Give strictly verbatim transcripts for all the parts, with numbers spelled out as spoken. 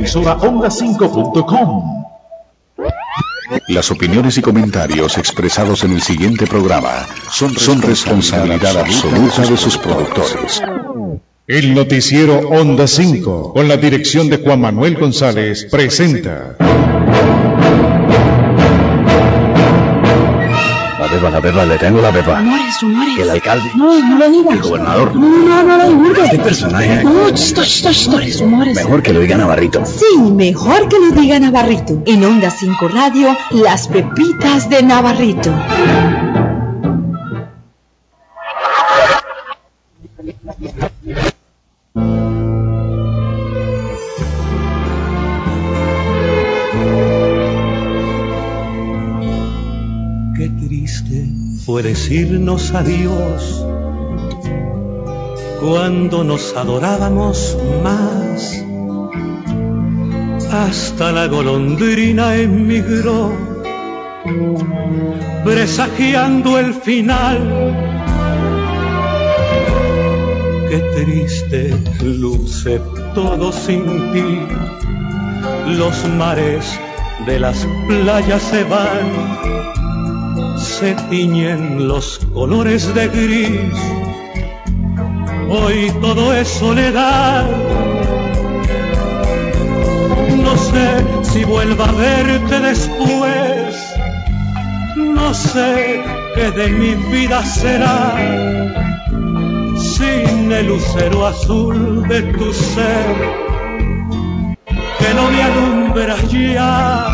emisora onda cinco punto com. Las opiniones y comentarios expresados en el siguiente programa son, son responsabilidad absoluta de sus productores. El noticiero Onda cinco, con la dirección de Juan Manuel González, presenta... La pepa, la pepa, le tengo la pepa. Rumores, rumores. El alcalde. No, no lo digas. El gobernador. No, no, no lo divulgues. Este personaje. No, esto, esto, esto, rumores. Mejor que lo diga Navarrito. Sí, mejor que lo diga Navarrito. En Onda cinco Radio, las pepitas de Navarrito. Qué triste fue decirnos adiós cuando nos adorábamos más. Hasta la golondrina emigró, presagiando el final. Qué triste luce todo sin ti. Los mares de las playas se van, se tiñen los colores de gris. Hoy todo es soledad. No sé si vuelva a verte después. No sé qué de mi vida será sin el lucero azul de tu ser, que no me alumbra ya.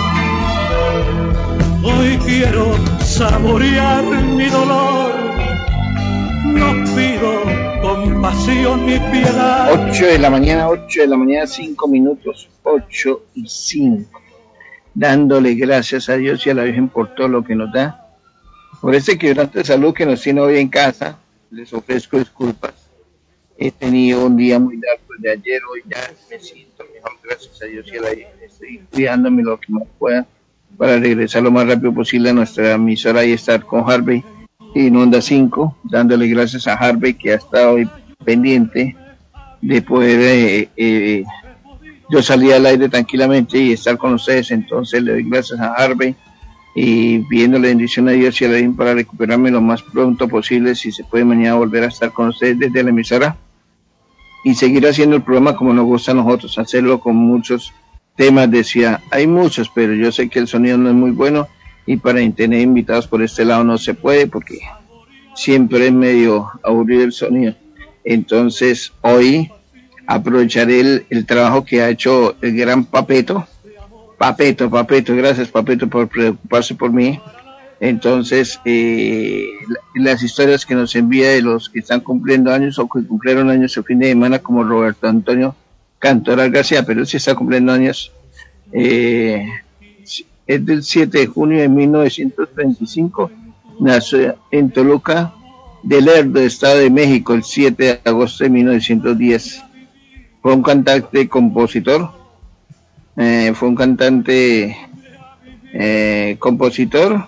Hoy quiero saborear mi dolor, no pido compasión ni piedad. Ocho de la mañana, ocho de la mañana, cinco minutos, ocho y cinco. Dándole gracias a Dios y a la Virgen por todo lo que nos da. Por este quebrante de salud que nos tiene hoy en casa, les ofrezco disculpas. He tenido un día muy largo de ayer, hoy ya me siento mejor, gracias a Dios y a la Virgen. Estoy cuidándome lo que más pueda para regresar lo más rápido posible a nuestra emisora y estar con Harvey en Onda cinco, dándole gracias a Harvey que ha estado hoy pendiente de poder eh, eh, yo salir al aire tranquilamente y estar con ustedes. Entonces le doy gracias a Harvey y pidiéndole bendición a Dios y a la Virgen para recuperarme lo más pronto posible, si se puede mañana volver a estar con ustedes desde la emisora y seguir haciendo el programa como nos gusta a nosotros, hacerlo con muchos temas. Decía, hay muchos, pero yo sé que el sonido no es muy bueno y para tener invitados por este lado no se puede porque siempre es medio aburrido el sonido. Entonces hoy aprovecharé el, el trabajo que ha hecho el gran Papeto. Papeto, Papeto, gracias Papeto por preocuparse por mí. Entonces eh, las historias que nos envía de los que están cumpliendo años o que cumplieron años el fin de semana, como Roberto Antonio Cantoral García, pero él sí está cumpliendo años, eh, es del siete de junio de mil novecientos treinta y cinco, nació en Toluca de Lerdo, Estado de México, el siete de agosto de mil novecientos diez. Fue un cantante, compositor, eh, fue un cantante, eh, compositor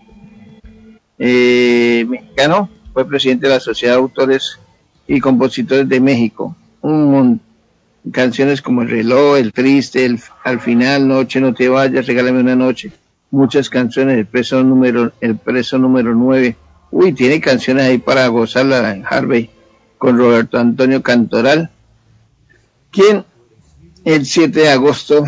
eh, mexicano, fue presidente de la Sociedad de Autores y Compositores de México. Un montón. Canciones como El reloj, El triste, el, Al final, Noche no te vayas, Regálame una noche. Muchas canciones, El preso número, el preso número nueve. Uy, tiene canciones ahí para gozarla en Harvey con Roberto Antonio Cantoral, quien el siete de agosto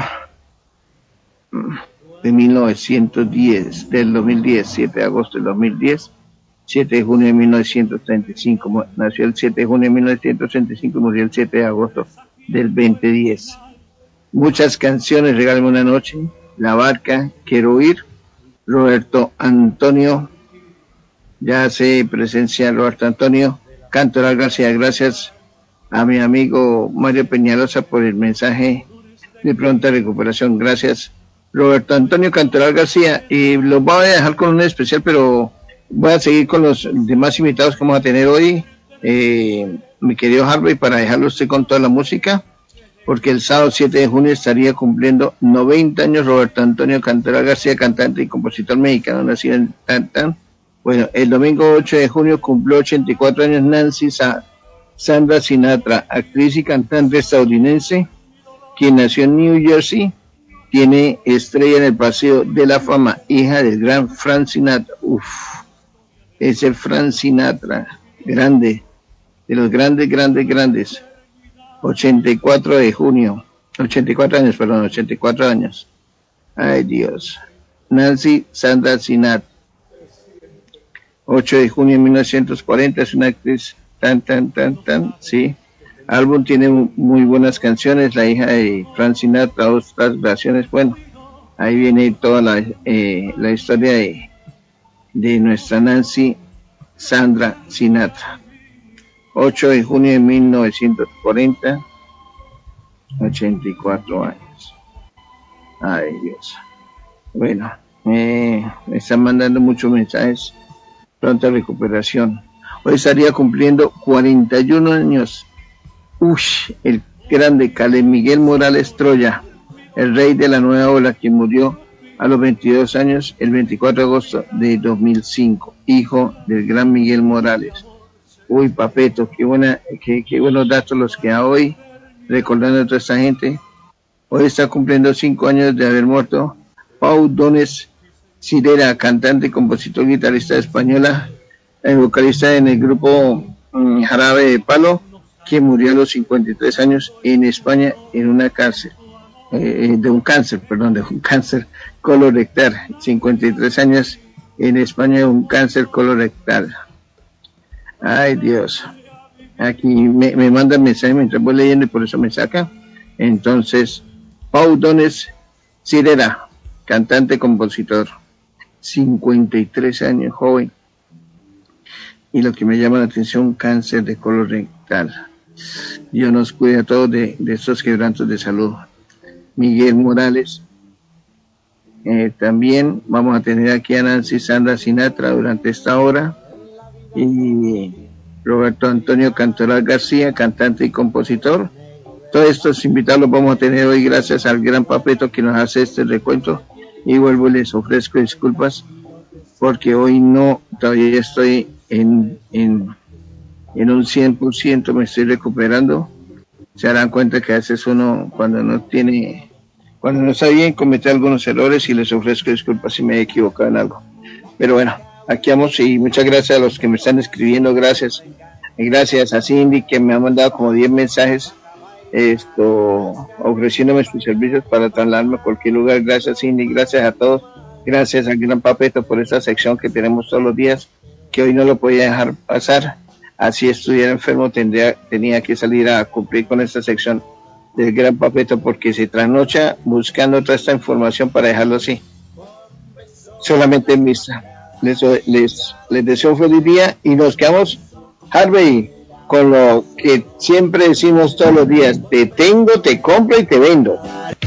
de mil novecientos diez, del dos mil diez, siete de agosto del dos mil diez, siete de junio de mil novecientos treinta y cinco, nació el siete de junio de mil novecientos treinta y cinco y murió el siete de agosto del veinte diez. Muchas canciones, Regálame una noche, La barca, Quiero ir, Roberto Antonio, ya hace presencia Roberto Antonio Cantoral García. Gracias a mi amigo Mario Peñalosa por el mensaje de pronta recuperación. Gracias Roberto Antonio Cantoral García. Y los voy a dejar con un especial, pero voy a seguir con los demás invitados que vamos a tener hoy, eh, mi querido Harvey, para dejarlo usted con toda la música, porque el sábado siete de junio estaría cumpliendo noventa años Roberto Antonio Cantoral García, cantante y compositor mexicano, nacido en Tantán. Bueno, el domingo ocho de junio cumplió ochenta y cuatro años Nancy Sa- Sandra Sinatra, actriz y cantante estadounidense, quien nació en New Jersey, tiene estrella en el Paseo de la Fama, hija del gran Frank Sinatra. Uf, ese Frank Sinatra, grande, de los grandes, grandes, grandes. ochenta y cuatro de junio, ochenta y cuatro años, perdón, ochenta y cuatro años. Ay, Dios. Nancy Sandra Sinatra, ocho de junio de mil novecientos cuarenta, es una actriz tan, tan, tan, tan, sí. Álbum tiene muy buenas canciones, la hija de Frank Sinatra, otras versiones, bueno, ahí viene toda la, eh, la historia de, de nuestra Nancy Sandra Sinatra. ocho de junio de mil novecientos cuarenta, ochenta y cuatro años. Ay, Dios. Bueno, eh, me están mandando muchos mensajes, pronta recuperación. Hoy estaría cumpliendo cuarenta y uno años. Ush, el grande Caleb Miguel Morales Troya, el rey de la nueva ola, quien murió a los veintidós años el veinticuatro de agosto de dos mil cinco, hijo del gran Miguel Morales. Uy, Papeto, qué buena, qué, qué buenos datos los que da hoy, recordando a toda esta gente. Hoy está cumpliendo cinco años de haber muerto Pau Donés Cirera, cantante, compositor, guitarrista española, el vocalista en el grupo um, Jarabe de Palo, que murió a los cincuenta y tres años en España en una cárcel, eh, de un cáncer, perdón, de un cáncer colorectal, cincuenta y tres años en España de un cáncer colorectal. Ay, Dios, aquí me, me manda mensaje mientras voy leyendo y por eso me saca. Entonces, Pau Donés Cirera, cantante, compositor, cincuenta y tres años, joven, y lo que me llama la atención, cáncer de colorectal. Dios nos cuide a todos de, de estos quebrantos de salud. Miguel Morales, eh, también vamos a tener aquí a Nancy Sandra Sinatra durante esta hora, y Roberto Antonio Cantoral García, cantante y compositor. Todos estos invitados los vamos a tener hoy gracias al gran Papeto que nos hace este recuento, y vuelvo y les ofrezco disculpas porque hoy no, todavía estoy en, en, en un cien por ciento, me estoy recuperando. Se darán cuenta que a veces uno cuando no tiene, cuando no está bien, comete algunos errores, y les ofrezco disculpas si me he equivocado en algo. Pero bueno, aquí vamos, y muchas gracias a los que me están escribiendo, gracias. Y gracias a Cindy, que me ha mandado como diez mensajes esto ofreciéndome sus servicios para trasladarme a cualquier lugar. Gracias, Cindy, gracias a todos, gracias al gran Papeto por esta sección que tenemos todos los días, que hoy no lo podía dejar pasar. Así estuviera enfermo, tendría, tenía que salir a cumplir con esta sección del gran Papeto, porque se trasnocha buscando toda esta información para dejarlo así, solamente en vista. Les, les, les deseo un feliz día, y nos quedamos, Harvey, con lo que siempre decimos todos los días: te tengo, te compro y te vendo.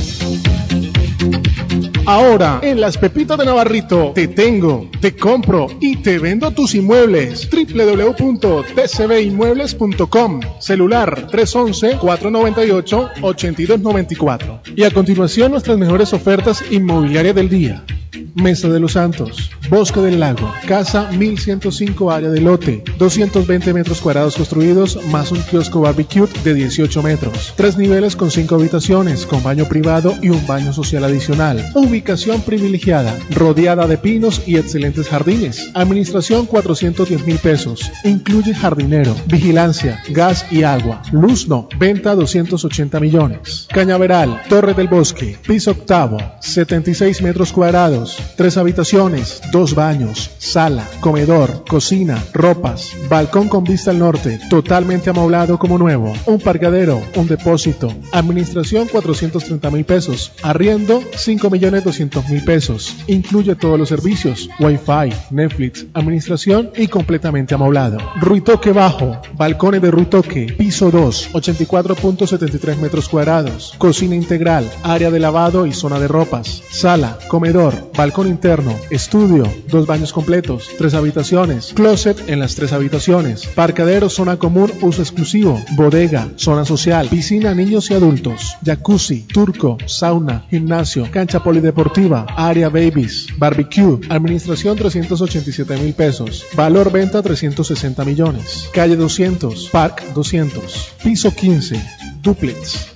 Ahora, en Las Pepitas de Navarrito, te tengo, te compro y te vendo tus inmuebles. doble u doble u doble u punto t c b inmuebles punto com. Celular tres once, cuatro noventa y ocho, ochenta y dos noventa y cuatro. Y a continuación, nuestras mejores ofertas inmobiliarias del día. Mesa de los Santos, Bosque del Lago, casa mil ciento cinco, área de lote, doscientos veinte metros cuadrados construidos, más un kiosco barbecue de dieciocho metros, tres niveles con cinco habitaciones, con baño privado y un baño social adicional, ubicación privilegiada, rodeada de pinos y excelentes jardines, administración cuatrocientos diez mil pesos, incluye jardinero, vigilancia, gas y agua, luz no, venta doscientos ochenta millones, Cañaveral, Torre del Bosque, piso octavo, setenta y seis metros cuadrados, tres habitaciones, dos baños, sala, comedor, cocina, ropas, balcón con vista al norte, totalmente amoblado como nuevo, un parqueadero, un depósito, administración cuatrocientos treinta mil pesos, arriendo cinco millones doscientos mil pesos, incluye todos los servicios, wifi, Netflix, administración y completamente amoblado. Ruitoque Bajo, balcones de Ruitoque, piso dos, ochenta y cuatro punto setenta y tres metros cuadrados, cocina integral, área de lavado y zona de ropas, sala, comedor, balcón interno, estudio, dos baños completos, tres habitaciones, closet en las tres habitaciones, parqueadero, zona común, uso exclusivo, bodega, zona social, piscina, niños y adultos, jacuzzi, turco, sauna, gimnasio, cancha polideportiva, área babies, barbecue, administración trescientos ochenta y siete mil pesos, valor venta trescientos sesenta millones, calle doscientos, park doscientos, piso quince, duplex,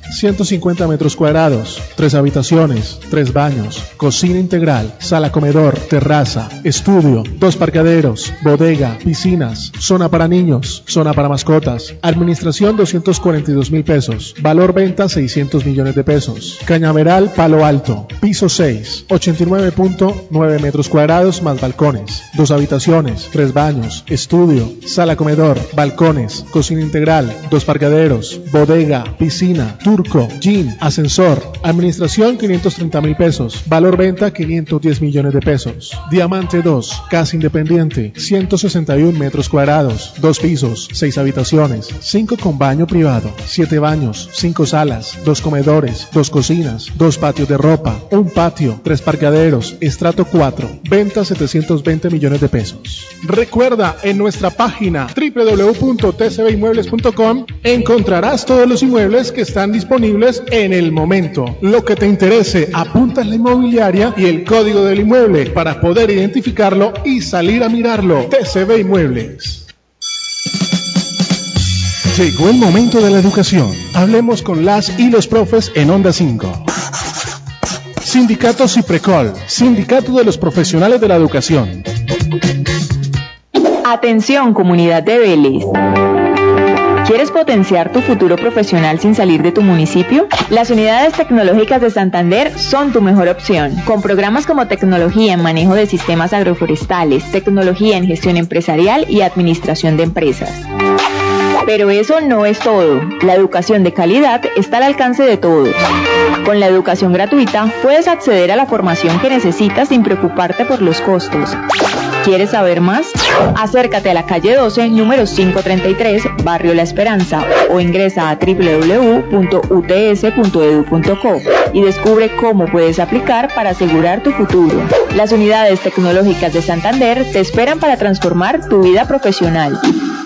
ciento cincuenta metros cuadrados, tres habitaciones, tres baños, cocina integral, sala comedor, terraza, estudio, dos parqueaderos, bodega, piscinas, zona para niños, zona para mascotas. Administración doscientos cuarenta y dos mil pesos. Valor venta seiscientos millones de pesos. Cañaveral Palo Alto. Piso seis. ochenta y nueve punto nueve metros cuadrados más balcones. Dos habitaciones, tres baños, estudio, sala comedor, balcones, cocina integral, dos parqueaderos, bodega, piscina, turco, gym, ascensor. Administración quinientos treinta mil pesos. Valor venta quinientos diez millones de pesos. Diamante dos. Casa independiente. ciento sesenta y uno metros cuadrados. Dos pisos, seis habitaciones, cinco con baño privado, siete baños, cinco salas, dos comedores, dos cocinas, dos patios de ropa, un patio, tres parqueaderos, estrato cuatro. Venta setecientos veinte millones de pesos. Recuerda, en nuestra página doble u doble u doble u punto t c b inmuebles punto com encontrarás todos los inmuebles que están disponibles en el momento. Lo que te interese, apunta en la inmobiliaria y el código del inmueble para poder identificarlo y salir a mirarlo. T C B Inmuebles. Llegó el momento de la educación. Hablemos con las y los profes en Onda cinco. Sindicato Ciprecol, Sindicato de los Profesionales de la Educación. Atención, comunidad de Vélez. ¿Quieres potenciar tu futuro profesional sin salir de tu municipio? Las unidades tecnológicas de Santander son tu mejor opción, con programas como tecnología en manejo de sistemas agroforestales, tecnología en gestión empresarial y administración de empresas. Pero eso no es todo. La educación de calidad está al alcance de todos. Con la educación gratuita puedes acceder a la formación que necesitas sin preocuparte por los costos. ¿Quieres saber más? Acércate a la calle doce, número quinientos treinta y tres, Barrio La Esperanza, o ingresa a doble u doble u doble u punto u t s punto e d u punto co y descubre cómo puedes aplicar para asegurar tu futuro. Las unidades tecnológicas de Santander te esperan para transformar tu vida profesional.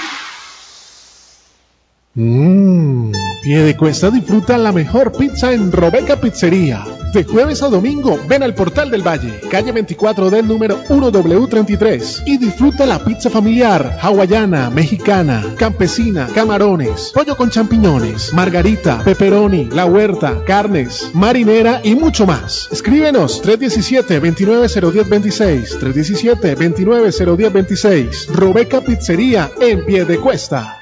Mmm, Piedecuesta disfruta la mejor pizza en Robeca Pizzería. De jueves a domingo, ven al Portal del Valle, calle veinticuatro del número uno W treinta y tres, y disfruta la pizza familiar, hawaiana, mexicana, campesina, camarones, pollo con champiñones, margarita, pepperoni, la huerta, carnes, marinera y mucho más. Escríbenos tres uno siete, dos nueve cero uno cero dos seis, tres uno siete, dos nueve cero uno cero dos seis. Robeca Pizzería en Piedecuesta.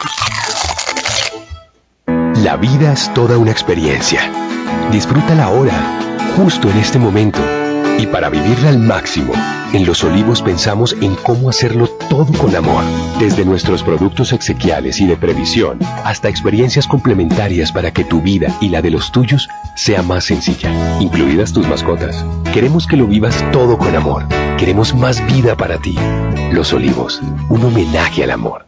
La vida es toda una experiencia. Disfrútala ahora, justo en este momento. Y para vivirla al máximo, en Los Olivos pensamos en cómo hacerlo todo con amor. Desde nuestros productos exequiales y de previsión, hasta experiencias complementarias para que tu vida y la de los tuyos sea más sencilla, incluidas tus mascotas. Queremos que lo vivas todo con amor. Queremos más vida para ti. Los Olivos, un homenaje al amor.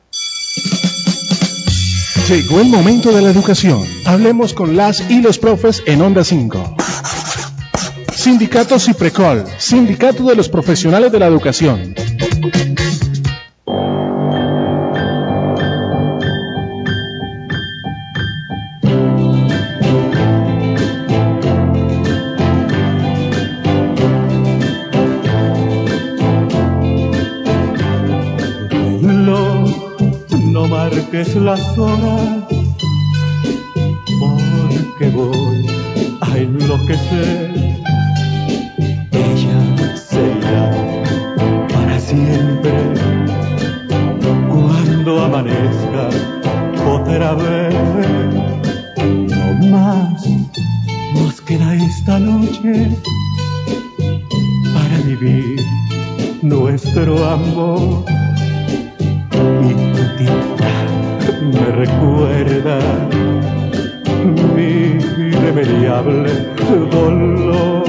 Llegó el momento de la educación. Hablemos con las y los profes en Onda cinco. Sindicato Ciprecol, Sindicato de los Profesionales de la Educación. No marques las horas, porque voy a enloquecer. Ella se irá para siempre cuando amanezca otra vez. No más nos queda esta noche para vivir nuestro amor. Y tu tic-tac me recuerda mi irremediable dolor.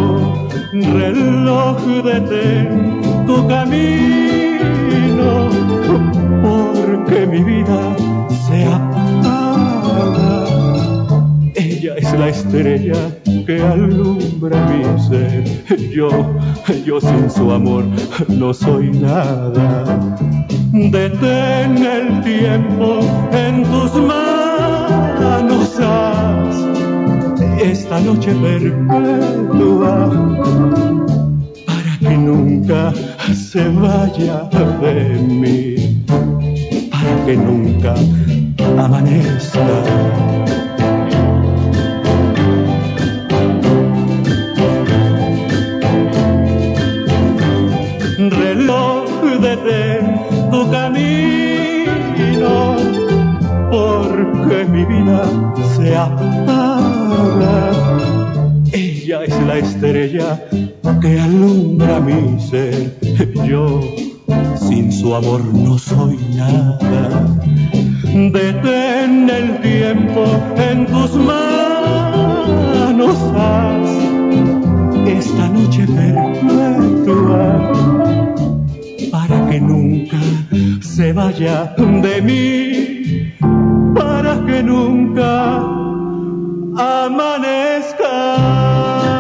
Reloj, detén tu camino, porque mi vida se apaga. Ella es la estrella que alumbra mi ser. Yo, yo sin su amor no soy nada. Detén el tiempo en tus manos, haz esta noche perpetua para que nunca se vaya de mí, para que nunca amanezca. apaga. Ella es la estrella que alumbra mi ser. Yo sin su amor no soy nada. Detén el tiempo en tus manos, haz esta noche perpetua para que nunca se vaya de mí, para que nunca amanezca.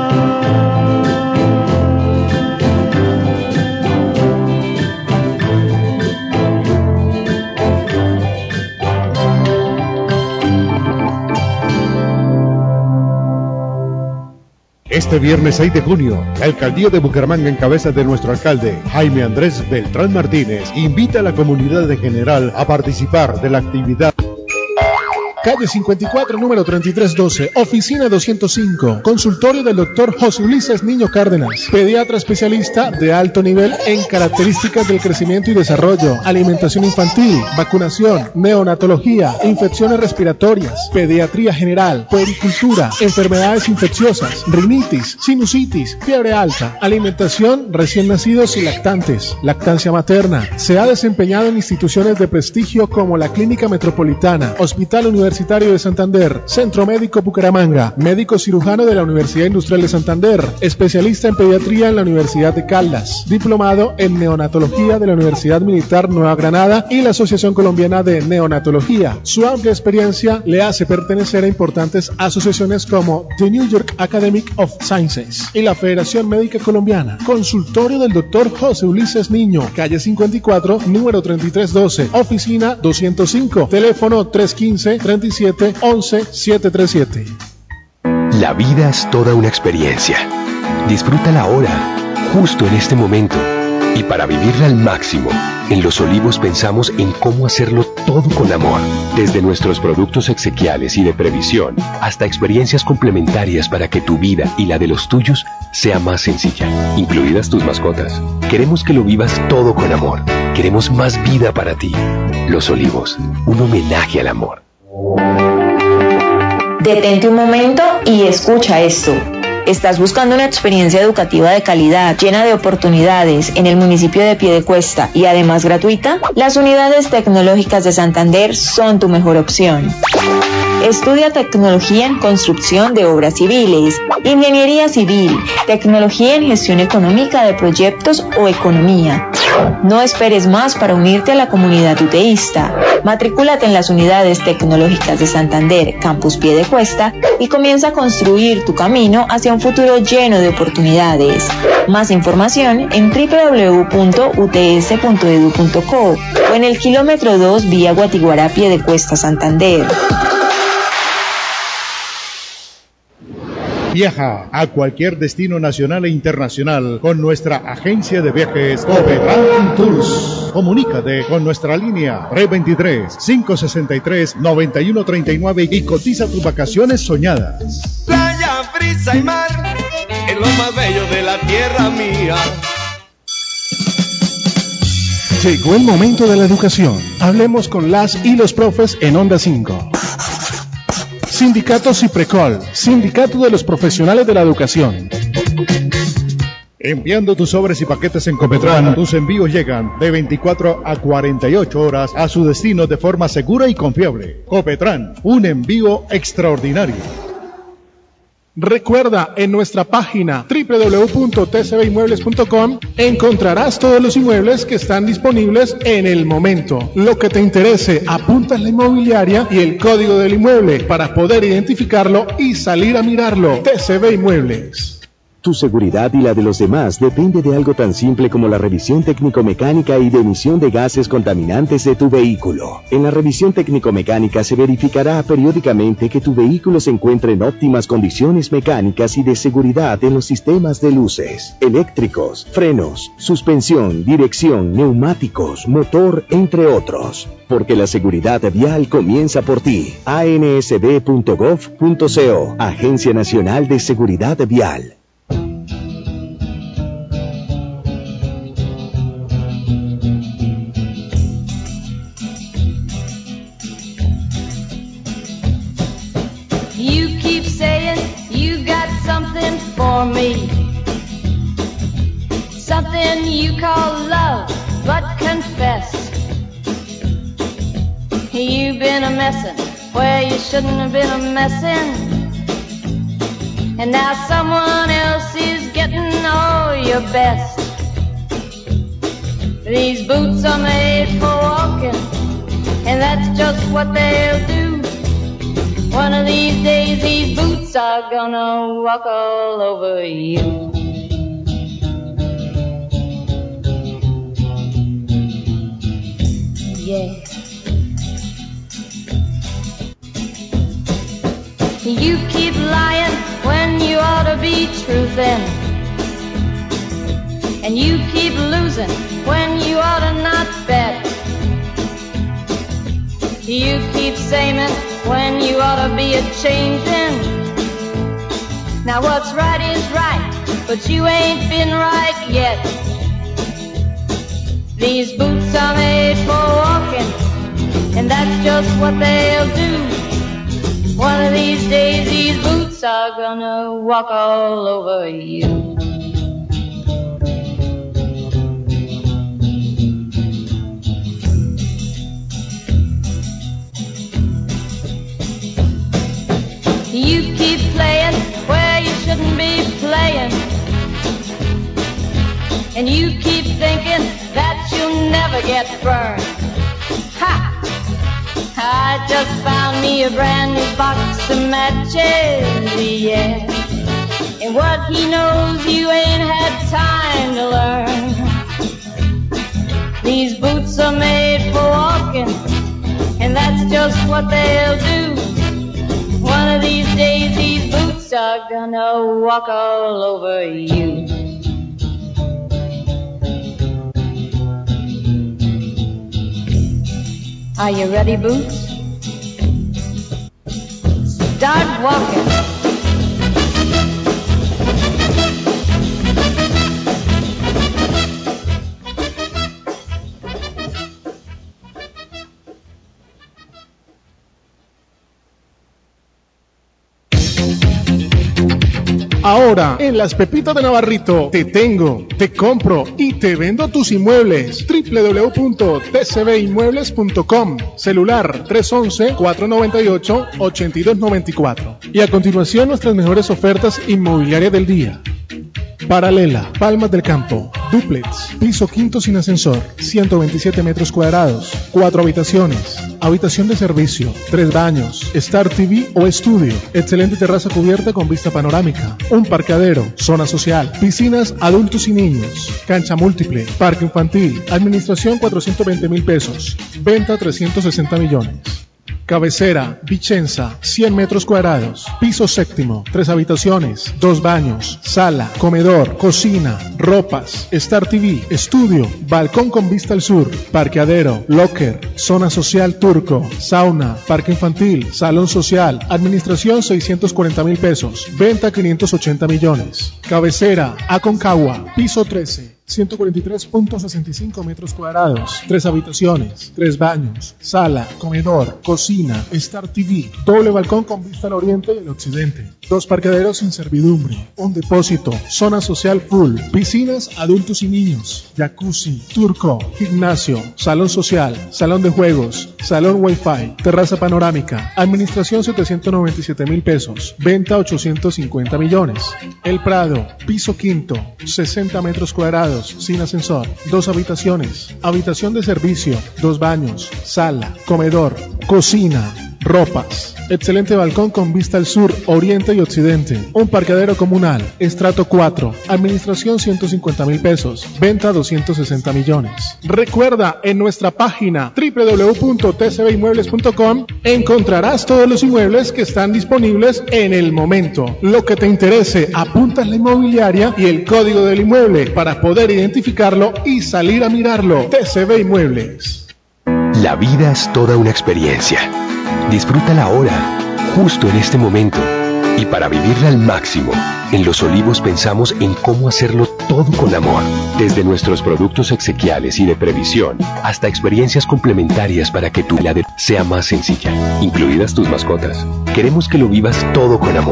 Este viernes seis de junio, la Alcaldía de Bucaramanga, en cabeza de nuestro alcalde, Jaime Andrés Beltrán Martínez, invita a la comunidad de general a participar de la actividad. Calle cincuenta y cuatro, número treinta y tres doce, oficina doscientos cinco, consultorio del doctor José Ulises Niño Cárdenas, pediatra especialista de alto nivel en características del crecimiento y desarrollo, alimentación infantil, vacunación, neonatología, infecciones respiratorias, pediatría general, puericultura, enfermedades infecciosas, rinitis, sinusitis, fiebre alta, alimentación, recién nacidos y lactantes, lactancia materna. Se ha desempeñado en instituciones de prestigio como la Clínica Metropolitana, Hospital Universitario Universitario de Santander, Centro Médico Bucaramanga, médico cirujano de la Universidad Industrial de Santander, especialista en pediatría en la Universidad de Caldas, diplomado en neonatología de la Universidad Militar Nueva Granada y la Asociación Colombiana de Neonatología. Su amplia experiencia le hace pertenecer a importantes asociaciones como The New York Academy of Sciences y la Federación Médica Colombiana. Consultorio del doctor José Ulises Niño, calle cincuenta y cuatro, número treinta y tres doce, oficina doscientos cinco, teléfono tres uno cinco, tres siete once siete tres siete. La vida es toda una experiencia. Disfrútala ahora, justo en este momento. Y para vivirla al máximo, en Los Olivos pensamos en cómo hacerlo todo con amor. Desde nuestros productos exequiales y de previsión, hasta experiencias complementarias para que tu vida y la de los tuyos sea más sencilla, incluidas tus mascotas. Queremos que lo vivas todo con amor. Queremos más vida para ti. Los Olivos, un homenaje al amor. Detente un momento y escucha esto. ¿Estás buscando una experiencia educativa de calidad, llena de oportunidades en el municipio de Piedecuesta y además gratuita? Las unidades tecnológicas de Santander son tu mejor opción. Estudia tecnología en construcción de obras civiles, ingeniería civil, tecnología en gestión económica de proyectos o economía. No esperes más para unirte a la comunidad uteísta. Matricúlate en las unidades tecnológicas de Santander, Campus Piedecuesta, y comienza a construir tu camino hacia un futuro lleno de oportunidades. Más información en doble u doble u doble u punto u t s punto e d u punto co o en el kilómetro dos vía Guatiguará, Piedecuesta, Santander. Viaja a cualquier destino nacional e internacional con nuestra agencia de viajes Copetran Tours. Comunícate con nuestra línea tres dos tres, cinco seis tres, nueve uno tres nueve y cotiza tus vacaciones soñadas. Playa, brisa y mar, es lo más bello de la tierra mía. Llegó el momento de la educación. Hablemos con las y los profes en Onda cinco. Sindicato Ciprecol, Sindicato de los Profesionales de la Educación. Enviando tus sobres y paquetes en Copetran, tus envíos llegan de veinticuatro a cuarenta y ocho horas a su destino de forma segura y confiable. Copetran, un envío extraordinario. Recuerda, en nuestra página doble u doble u doble u punto t c b inmuebles punto com encontrarás todos los inmuebles que están disponibles en el momento. Lo que te interese, apuntas la inmobiliaria y el código del inmueble para poder identificarlo y salir a mirarlo. T C B Inmuebles. Tu seguridad y la de los demás depende de algo tan simple como la revisión técnico-mecánica y de emisión de gases contaminantes de tu vehículo. En la revisión técnico-mecánica se verificará periódicamente que tu vehículo se encuentre en óptimas condiciones mecánicas y de seguridad en los sistemas de luces, eléctricos, frenos, suspensión, dirección, neumáticos, motor, entre otros. Porque la seguridad vial comienza por ti. a n s d punto gov punto co, Agencia Nacional de Seguridad Vial. something for me, something you call love, but confess you've been a messin' where you shouldn't have been a messin', and now someone else is getting all your best. These boots are made for walking, and that's just what they'll do. One of these days these boots are gonna walk all over you. Yeah. You keep lying when you ought to be truthin', and you keep losing when you ought to not bet. You keep saying when you ought to be a-changin'. Now what's right is right, but you ain't been right yet. These boots are made for walking, and that's just what they'll do. One of these days these boots are gonna walk all over you. You keep playing where you shouldn't be playing, and you keep thinking that you'll never get burned. Ha! I just found me a brand new box of matches, yeah, and what he knows you ain't had time to learn. These boots are made for walking, and that's just what they'll do. One of these days these boots are gonna walk all over you. Are you ready, Boots? Start walking. Ahora, en Las Pepitas de Navarrito, te tengo, te compro y te vendo tus inmuebles. doble u doble u doble u punto t c b inmuebles punto com. Celular tres once, cuatro noventa y ocho, ochenta y dos noventa y cuatro. Y a continuación, nuestras mejores ofertas inmobiliarias del día. Paralela, Palmas del Campo, dúplex, piso quinto sin ascensor, ciento veintisiete metros cuadrados, cuatro habitaciones, habitación de servicio, tres baños, Star T V o estudio, excelente terraza cubierta con vista panorámica, un parqueadero, zona social, piscinas adultos y niños, cancha múltiple, parque infantil, administración cuatrocientos veinte mil pesos, venta trescientos sesenta millones. Cabecera, Vicenza, cien metros cuadrados, piso séptimo, tres habitaciones, dos baños, sala, comedor, cocina, ropas, Star T V, estudio, balcón con vista al sur, parqueadero, locker, zona social turco, sauna, parque infantil, salón social, administración seiscientos cuarenta mil pesos, venta quinientos ochenta millones. Cabecera, Aconcagua, piso trece. ciento cuarenta y tres punto sesenta y cinco metros cuadrados, tres habitaciones, tres baños, sala, comedor, cocina, Star T V, doble balcón con vista al oriente y el occidente, dos parqueaderos sin servidumbre, un depósito, zona social full, piscinas adultos y niños, jacuzzi, turco, gimnasio, salón social, salón de juegos, salón wifi, terraza panorámica, administración setecientos noventa y siete mil pesos, venta ochocientos cincuenta millones. El Prado, piso quinto, sesenta metros cuadrados, sin ascensor, dos habitaciones, habitación de servicio, dos baños, sala, comedor, cocina, ropas, excelente balcón con vista al sur, oriente y occidente, un parqueadero comunal, estrato cuatro, administración ciento cincuenta mil pesos, venta doscientos sesenta millones. Recuerda, en nuestra página doble u doble u doble u punto t c b inmuebles punto com encontrarás todos los inmuebles que están disponibles en el momento. Lo que te interese, apuntas la inmobiliaria y el código del inmueble para poder identificarlo y salir a mirarlo. T C B Inmuebles. La vida es toda una experiencia. Disfrútala ahora, justo en este momento. Y para vivirla al máximo, en Los Olivos pensamos en cómo hacerlo todo con amor. Desde nuestros productos exequiales y de previsión, hasta experiencias complementarias para que tu vida sea más sencilla, incluidas tus mascotas. Queremos que lo vivas todo con amor.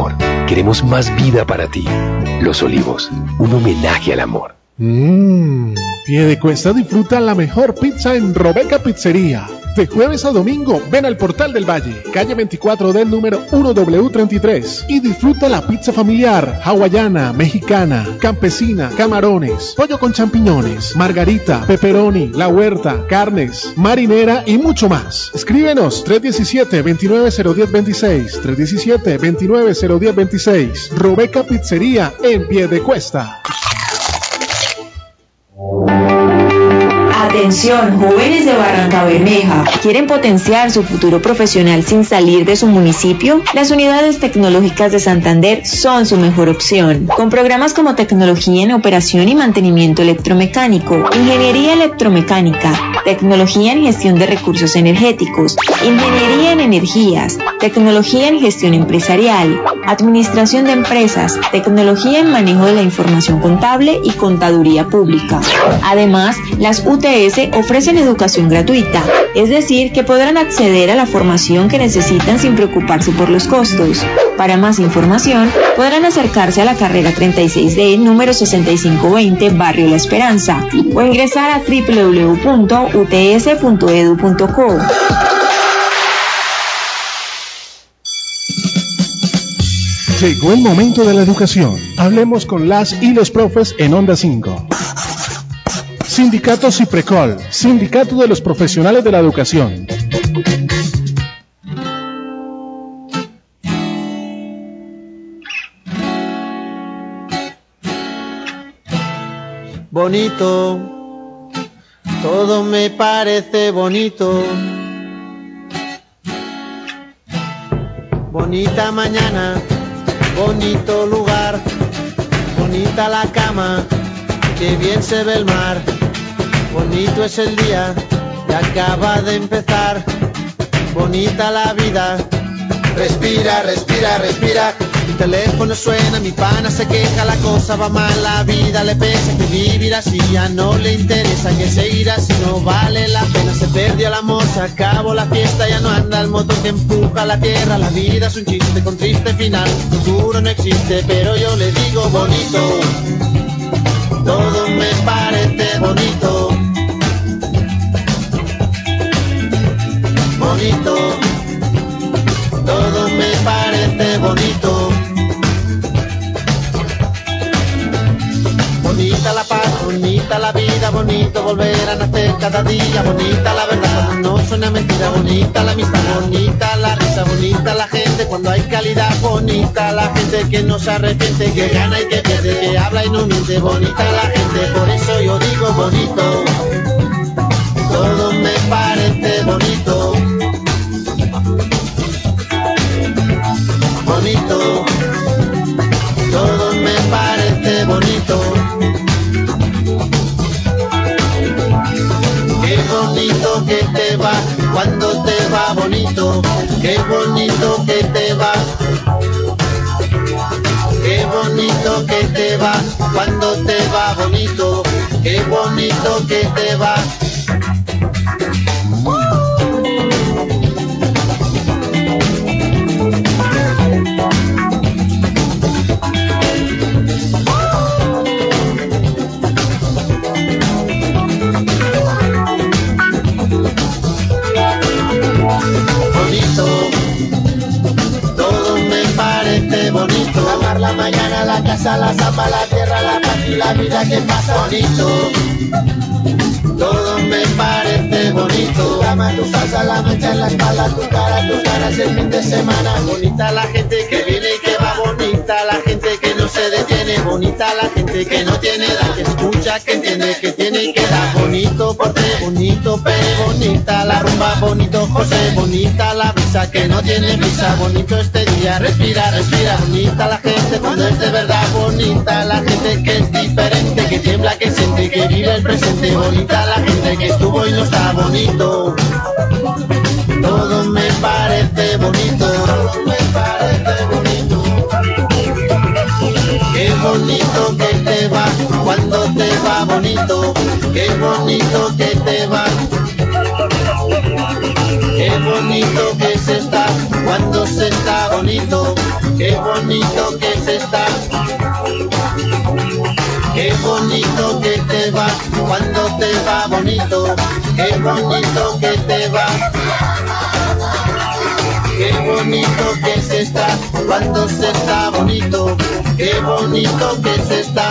Queremos más vida para ti. Los Olivos, un homenaje al amor. Mmm, Piedecuesta disfruta la mejor pizza en Robeca Pizzería. De jueves a domingo, ven al Portal del Valle, calle veinticuatro del número uno W treinta y tres y disfruta la pizza familiar, hawaiana, mexicana, campesina, camarones, pollo con champiñones, margarita, pepperoni, la huerta, carnes, marinera y mucho más. Escríbenos tres uno siete, dos nueve cero uno cero dos seis, tres uno siete, dos nueve cero uno cero dos seis. Robeca Pizzería en Piedecuesta. Atención, jóvenes de Barranca Bermeja. ¿Quieren potenciar su futuro profesional sin salir de su municipio? Las unidades tecnológicas de Santander son su mejor opción. Con programas como Tecnología en Operación y Mantenimiento Electromecánico, Ingeniería Electromecánica, Tecnología en Gestión de Recursos Energéticos, Ingeniería en Energías, Tecnología en Gestión Empresarial, Administración de Empresas, Tecnología en Manejo de la Información Contable y Contaduría Pública. Además, las U T S ofrecen educación gratuita, es decir, que podrán acceder a la formación que necesitan sin preocuparse por los costos. Para más información, podrán acercarse a la carrera treinta y seis D, número sesenta y cinco veinte, Barrio La Esperanza, o ingresar a doble u doble u doble u punto u t s punto e d u punto co. Llegó el momento de la educación. Hablemos con las y los profes en Onda cinco. Sindicato Ciprecol, Sindicato de los Profesionales de la Educación. Bonito, todo me parece bonito. Bonita mañana, bonito lugar, bonita la cama, qué bien se ve el mar. Bonito es el día que acaba de empezar, bonita la vida. Respira, respira, respira. Mi teléfono suena, mi pana se queja, la cosa va mal, la vida le pesa, que vivir así ya no le interesa, que seguir así no vale la pena. Se perdió el amor, se acabó la fiesta, ya no anda el motor que empuja la tierra. La vida es un chiste con triste final, futuro no existe, pero yo le digo bonito. Todo me parece bonito. Bonito. Todo me parece bonito. Bonita la paz, bonita la vida, bonito volver a nacer cada día. Bonita la verdad cuando no suena mentira, bonita la amistad, bonita la risa, bonita la gente cuando hay calidad. Bonita la gente que no se arrepiente, que gana y que pierde, que habla y no miente. Bonita la gente, por eso yo digo bonito. Todo me parece bonito. Bonito, todo me parece bonito. Qué bonito que te va cuando te va bonito. Qué bonito que te va. Qué bonito que te va cuando te va bonito. Qué bonito que te va. La mañana, la casa, la zamba, la tierra, la paz y la vida que pasa bonito. Todo me parece bonito. Tu cama, tu salsa, la mancha en la espalda, tu cara, tus ganas el fin de semana. Bonita la gente que viene y que va, bonita la gente que no se detiene, bonita la gente que no tiene edad, que escucha, que entiende, que tiene y que da. Bonito porte, bonito pe, bonita la rumba, bonito José, bonita la brisa que no tiene prisa, bonito este día, respira, respira. Bonita la gente cuando es de verdad, bonita la gente que es diferente, que tiembla, que siente, que vive el presente. Bonita la gente que estuvo y no está bonito. Todo me parece bonito. Todo me parece bonito. Qué bonito que te va cuando te va bonito. Qué bonito que te va. Qué bonito que se está cuando se está bonito. qué bonito que se está. Qué bonito que te va, cuando te va bonito, qué bonito que te va. Qué bonito que se está, cuando se está bonito, qué bonito que se está.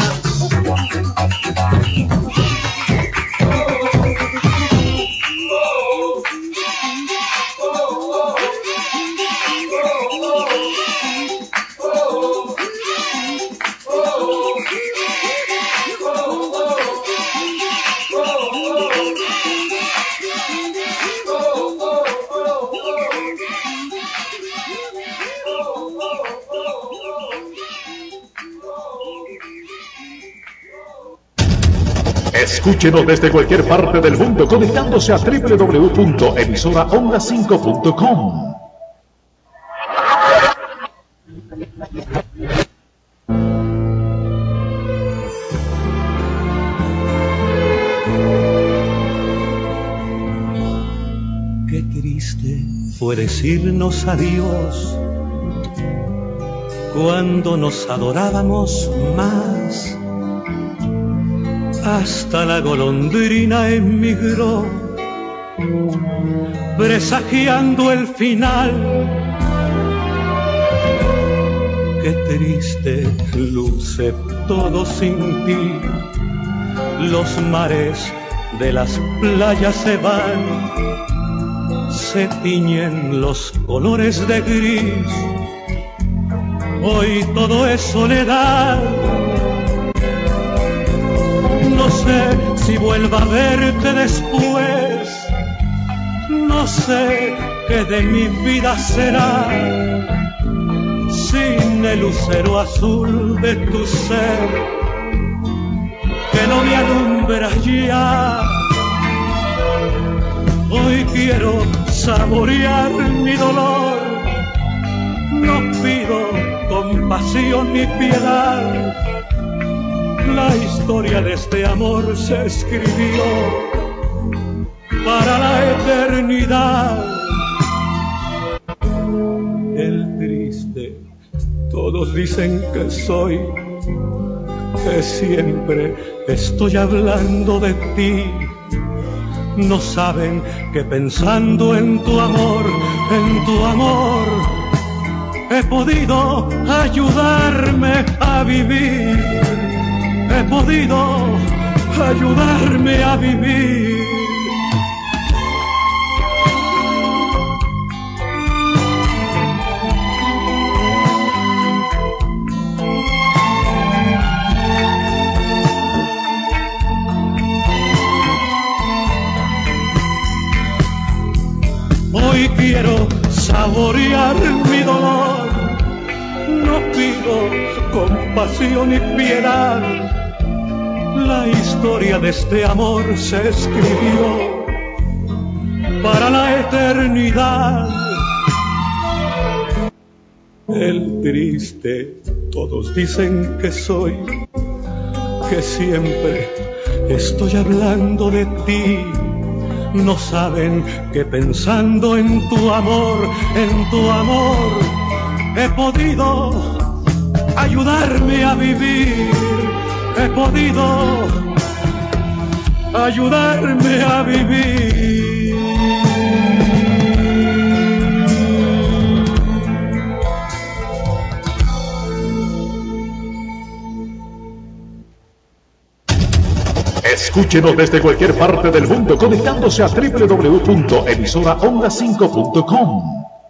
Escúchenos desde cualquier parte del mundo conectándose a doble u doble u doble u punto emisora onda cinco punto com. Qué triste fue decirnos adiós cuando nos adorábamos más. Hasta la golondrina emigró, presagiando el final. Qué triste luce todo sin ti. Los mares de las playas se van, se tiñen los colores de gris. Hoy todo es soledad. No sé si vuelva a verte después, no sé qué de mi vida será sin el lucero azul de tu ser que no me alumbra ya. Hoy quiero saborear mi dolor, no pido compasión ni piedad. La historia de este amor se escribió para la eternidad. El triste, todos dicen que soy, que siempre estoy hablando de ti. No saben que pensando en tu amor, en tu amor, he podido ayudarme a vivir. He podido ayudarme a vivir. Hoy quiero saborear mi dolor, no pido compasión ni piedad. La historia de este amor se escribió para la eternidad. El triste, todos dicen que soy, que siempre estoy hablando de ti. No saben que pensando en tu amor, en tu amor, he podido ayudarme a vivir. He podido ayudarme a vivir. Escúchenos desde cualquier parte del mundo conectándose a doble u doble u doble u punto emisora onda cinco punto com.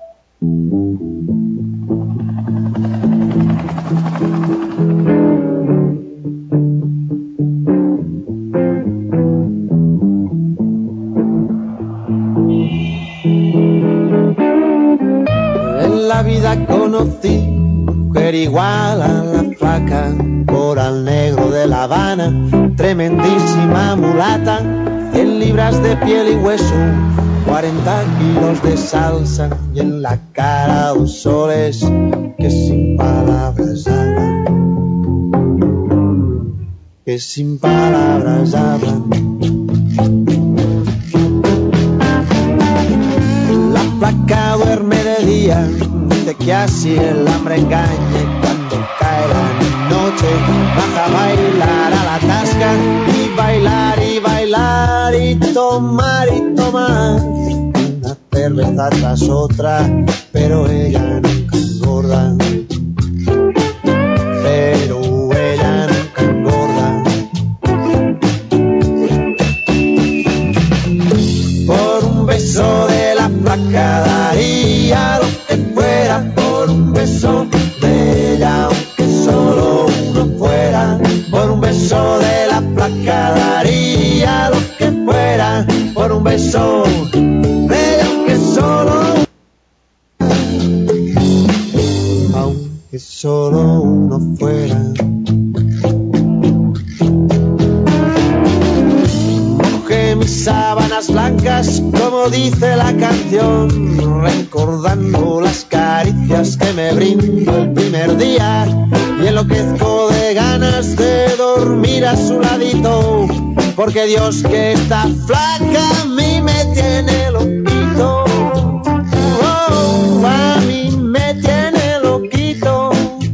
En la vida conocí mujer igual a la flaca, coral negro de La Habana, tremendísima mulata, cien libras de piel y hueso, cuarenta kilos de salsa y en la cara dos soles que sin palabras hablan, que sin palabras hablan. La flaca duerme de día, dice que así el hambre engañe. Cuando cae la noche baja a bailar a la tasca y bailar y bailar y tomar y tomar una cerveza tras otra, pero ella nunca engorda, pero ella nunca engorda. Por un beso de la flaca daría lo que fuera, por un beso de ella aunque solo uno fuera, por un beso de la flaca daría lo que fuera, por un beso de ella aunque solo aunque solo uno fuera. Mojé mis sábanas blancas, como dice la canción, recordando las caricias que me brindó el primer día, y enloquezco de ganas de dormir a su ladito, porque Dios que está flaca a mí me tiene loquito. Oh, a mí me tiene loquito.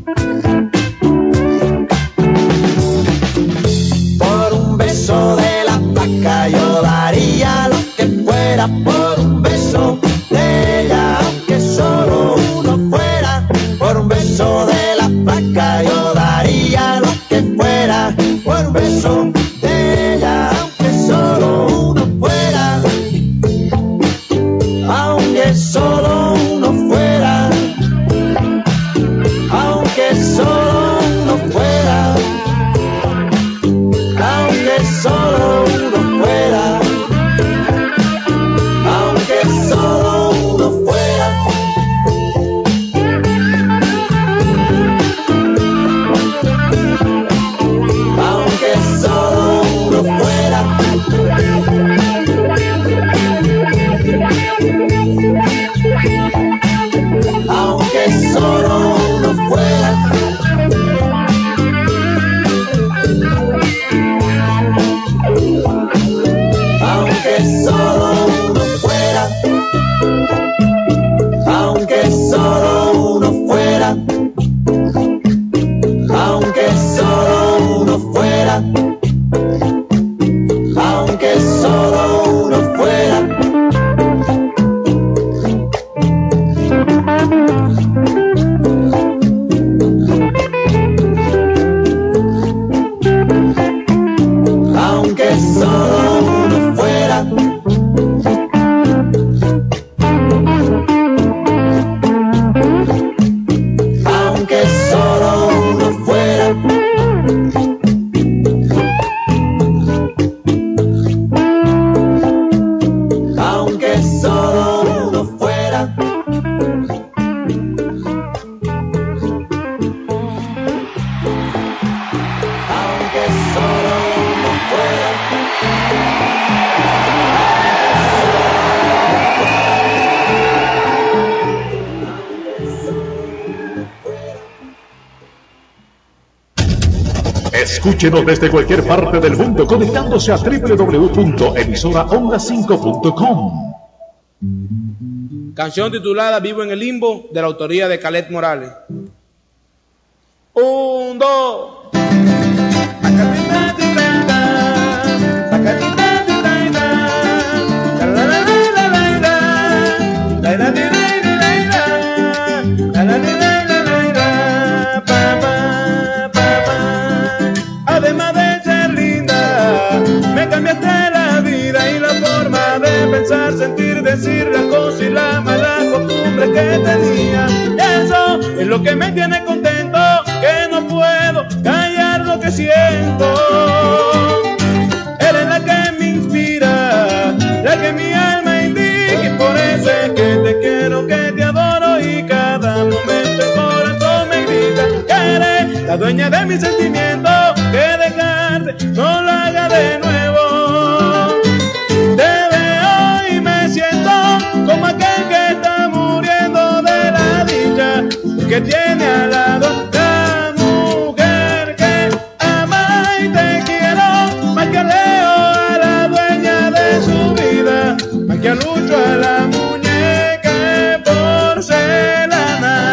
Por un beso de la flaca yo daría lo que fuera, por un beso de ella aunque solo uno fuera, por un beso de la flaca yo daría lo que fuera, por un beso de ella aunque solo uno fuera, aunque solo uno fuera, aunque solo uno fuera, aunque solo uno fuera, aunque solo uno fuera. Aunque solo uno fuera, aunque solo uno fuera, aunque solo uno fuera, aunque solo uno fuera, aunque solo uno fuera, aunque solo uno fuera. Aunque solo uno fuera, aunque solo uno fuera, aunque solo uno fuera. Aunque solo uno fuera. Escúchenos desde cualquier parte del mundo conectándose a doble u doble u doble u punto emisora onda cinco punto com. Canción titulada Vivo en el Limbo, de la autoría de Calet Morales. Un, dos. Además de ser linda, me cambiaste la vida y la forma de pensar, sentir, decir las cosas y la mala costumbre que tenía. Eso es lo que me tiene contento, que no puedo callar lo que siento. Eres la que me inspira, la que mi alma indica, y por eso es que te quiero, que te adoro, y cada momento el corazón me grita que eres la dueña de mis sentimientos, que dejarte no lo haga de nuevo. Te veo y me siento como aquel que está muriendo de la dicha, que tiene al lado la mujer que ama y te quiero, más que a Leo, a la dueña de su vida, más que a Lucho, a la muñeca de porcelana.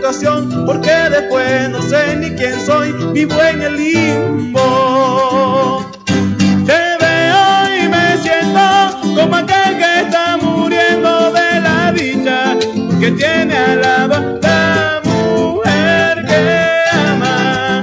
situación, porque después no sé ni quién soy, vivo en el limbo. Te veo y me siento como aquel que está muriendo de la dicha, que tiene al lado la mujer que ama.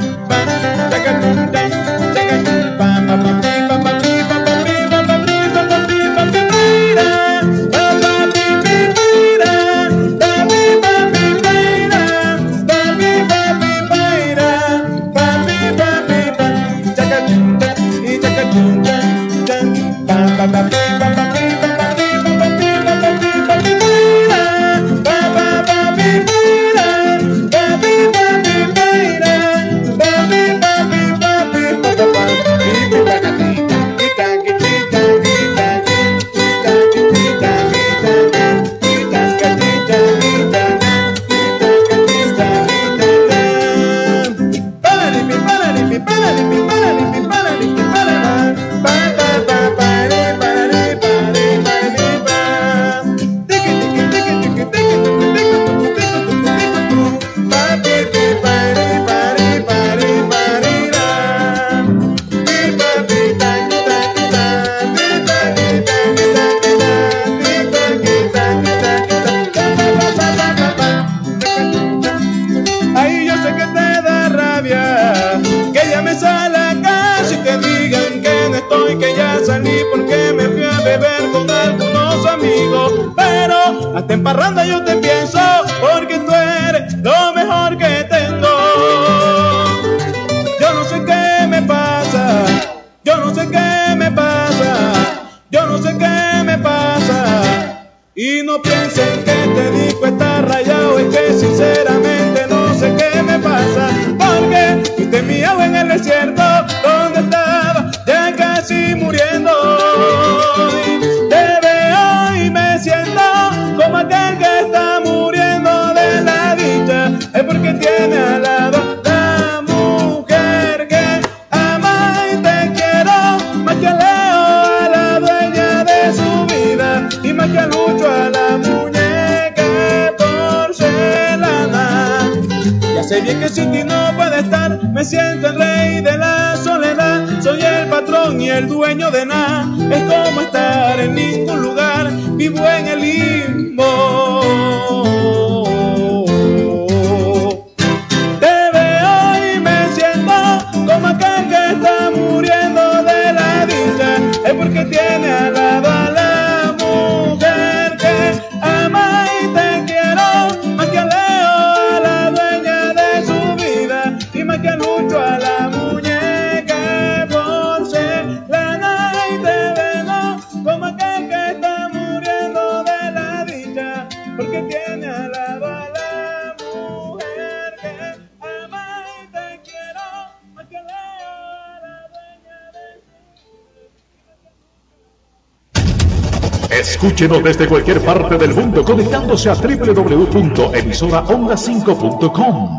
Hasta en parranda yo te pienso, porque tú eres lo mejor que tengo. Yo no sé qué me pasa, yo no sé qué me pasa, yo no sé qué me pasa. Y no piensen que te digo está rayado, es que sinceramente no sé qué me pasa. Porque fuiste mi agua en el desierto, donde estaba ya casi muriendo. Te veo y me siento como aquel que está muriendo de la dicha, es porque tiene al lado la mujer que ama y te quiero, más que a Leo a la dueña de su vida, y más que a Lucho a la muñeca de porcelana. Ya sé bien que sin ti no puede estar, me siento el rey de la soledad, soy el patrón y el dueño de nada, es como estar en ningún lugar, vivo en el limbo. Te veo y me siento como aquel que está muriendo de la dicha, es porque tiene al lado a la mujer que ama y te quiero, más que a Leo a la dueña de su vida, y más que a Lucho a la muñeca de porcelana. Y te veo como aquel que está muriendo de la dicha, porque tiene al lado a la mujer que ama y te quiero, más que Leo a la dueña de su. Escúchenos desde cualquier parte del mundo conectándose a doble u doble u doble u punto emisora onda cinco punto com.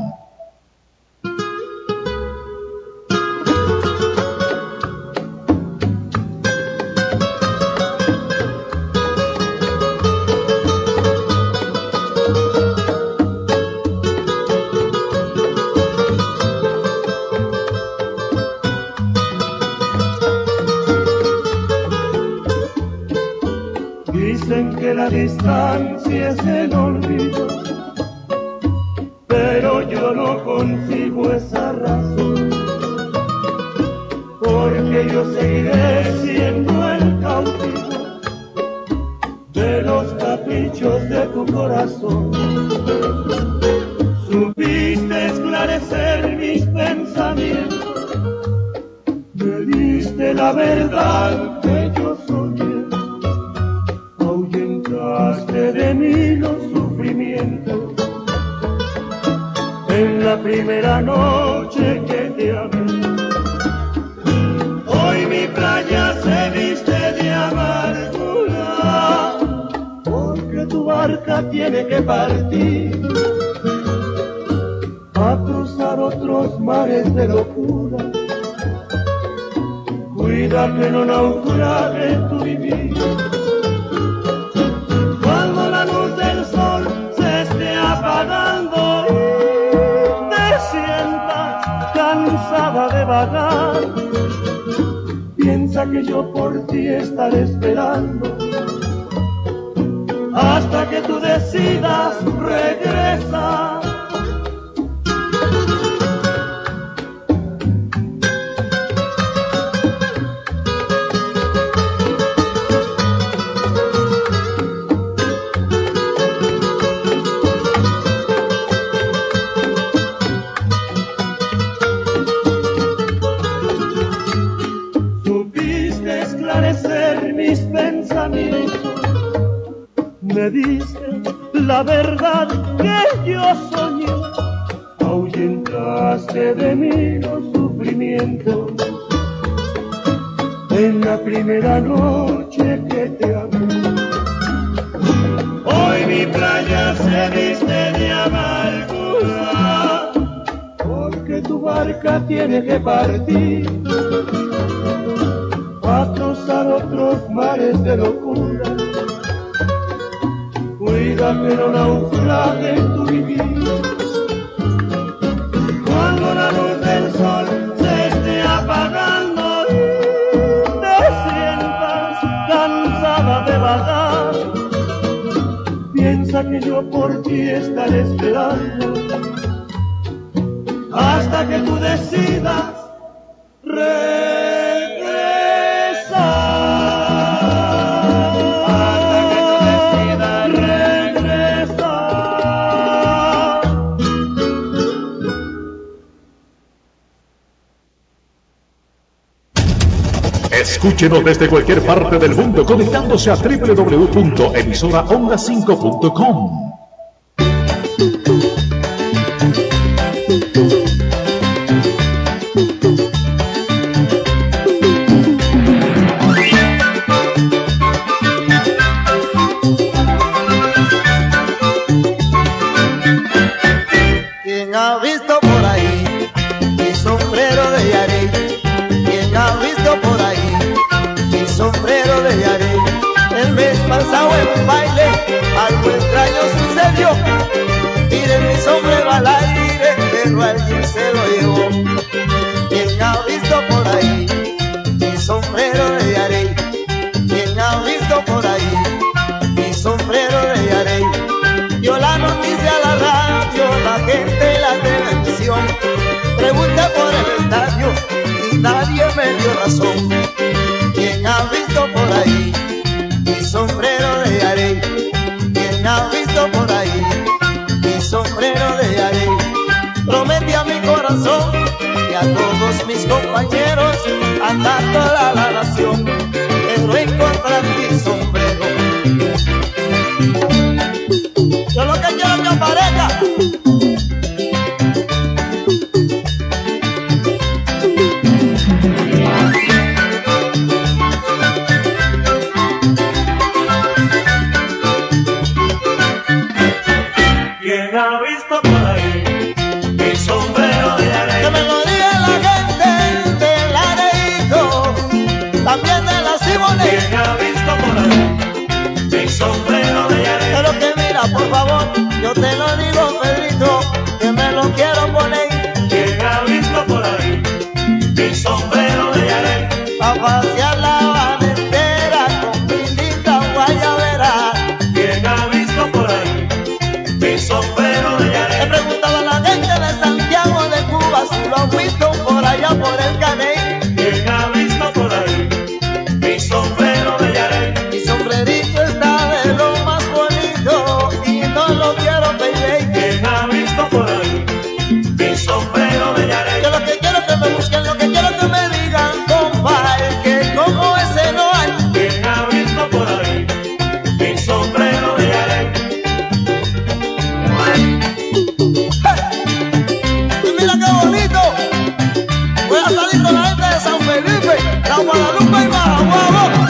Dicen que la distancia es el olvido, pero yo no consigo esa razón, porque yo seguiré siendo el cautivo de los caprichos de tu corazón. Supiste esclarecer mis pensamientos, me diste la verdad que yo soñé, ahuyentaste de mí los sufrimientos. En la primera noche que te amé, hoy mi playa se viste de amargura, porque tu barca tiene que partir a cruzar otros mares de locura. Cuida que no naufrague tu y mí. Cuando la luz del sol se esté apagando que yo por ti estaré esperando hasta que tú decidas regresar. Me diste la verdad que yo soñé, ahuyentaste de mí los sufrimientos en la primera noche que te amé. Hoy mi playa se viste de amargura, porque tu barca tiene que partir a cruzar otros mares de locura. Cuida que no naufrague tu vivir. Cuando la luz del sol se esté apagando y te sientas cansada de vagar, piensa que yo por ti estaré esperando hasta que tú decidas regresar. Escúchenos desde cualquier parte del mundo conectándose a doble u doble u doble u punto emisora onda cinco punto com. ¿Quién ha visto por ahí mi sombrero de Yarey? ¿Quién ha visto por ahí mi sombrero de Yarey? El mes pasado en un baile algo extraño sucedió. Tiré mi sombrero al aire, pero alguien se lo llevó. ¿Quién ha visto por ahí mi sombrero de Yarey? ¿Quién ha visto por ahí mi sombrero de Yarey? Dio la noticia a la radio, la gente y la televisión. Pregunté por el estadio y nadie me dio razón. ¿Quién ha visto por ahí mi sombrero de Yarey? ¿Quién ha visto por ahí mi sombrero de Yarey? Prometí a mi corazón y a todos mis compañeros andando a la nación, pero encontrar mi sombrero. Yo lo que quiero es que aparezca. ¿Quién ha visto por ahí mi sombrero de Yarey? Que me lo diga la gente del Areito, también de la Simone. ¿Quién ha visto por ahí mi sombrero de Yarey? Pero que mira, por favor, yo te lo digo, Pedrito, que me lo quiero poner. ¿Quién ha visto por ahí mi sombrero de Yarey? Pa' pasear la Habana entera con mi linda guayabera. ¿Quién ha visto por ahí mi sombrero de Yarey? He preguntado a la gente de Santiago de Cuba si lo han visto por allá por el Caney. ¿Quién ha visto por ahí mi sombrero de Yarey? Mi sombrerito está de lo más bonito y no lo quiero pedir. ¿Quién ha visto por ahí mi sombrero de Yarey? Yo lo que quiero es que me busquen, lo que quiero es que me digan, compadre, que como ese no hay. ¿Quién ha visto por ahí mi sombrero de Yarey? Y mira qué bonito. Voy a salir con la gente de San Felipe, la Guadalupe y Majaguabo.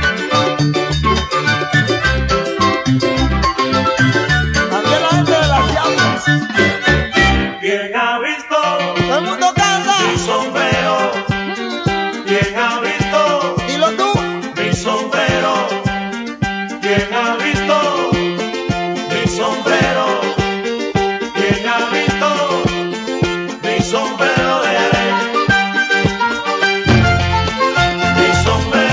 También la gente de las llamas. ¿Quién ha visto Todo el mundo canta. mi sombrero? ¿Quién ha visto Dilo tú. mi sombrero? ¿Quién ha visto mi sombrero? ¿Quién ha visto mi sombrero de Yarey? Mi sombrero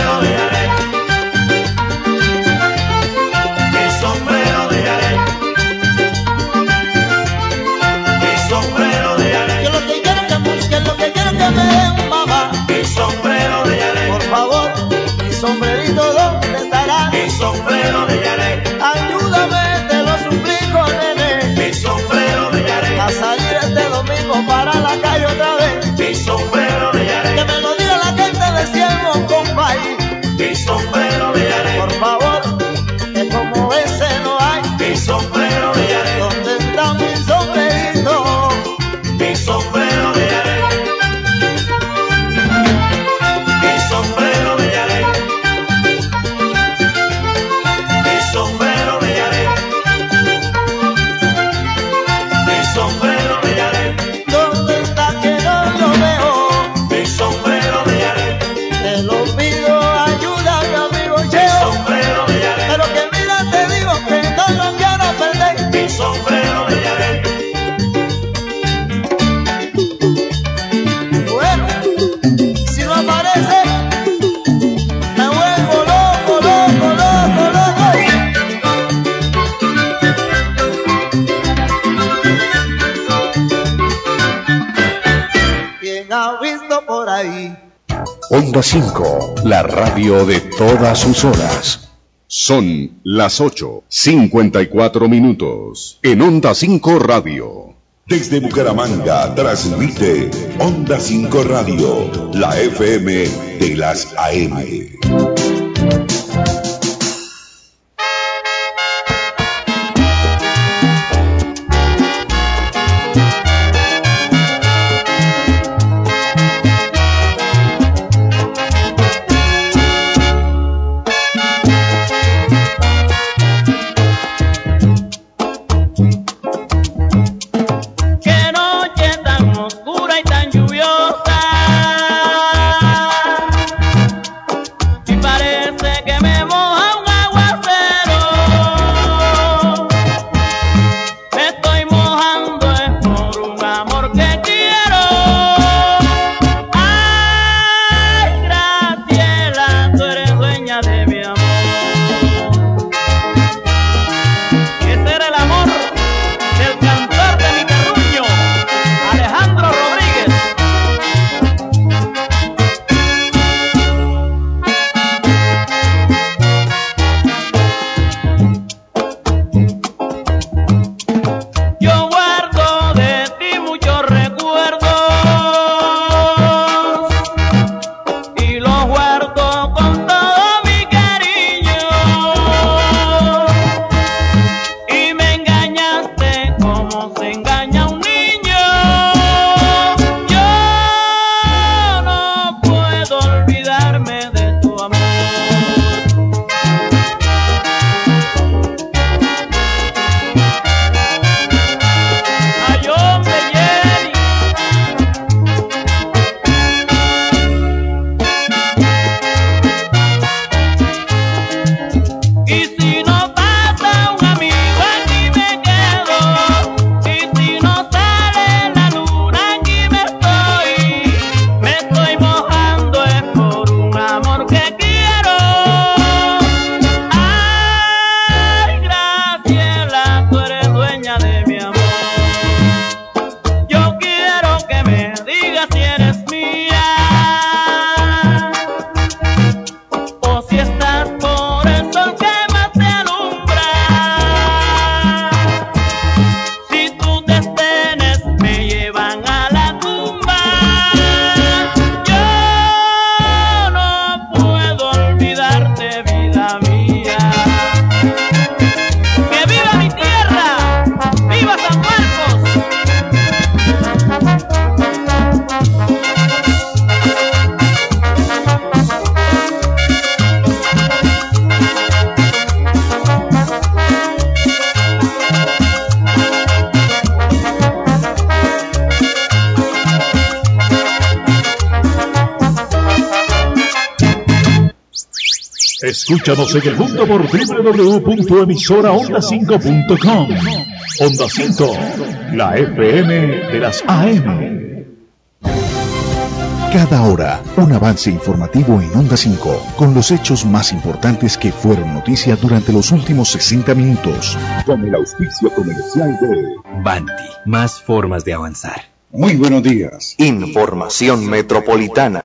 ahí. Onda cinco, la radio de todas sus horas. Son las ocho, cincuenta y cuatro minutos. En Onda cinco Radio. Desde Bucaramanga transmite Onda cinco Radio, la F M de las A M. Escúchanos en el mundo por doble u doble u doble u punto emisora onda cinco punto com. Onda cinco, la F M de las A M. Cada hora, un avance informativo en Onda cinco, con los hechos más importantes que fueron noticia durante los últimos sesenta minutos. Con el auspicio comercial de Banti, más formas de avanzar. Muy buenos días. Información metropolitana.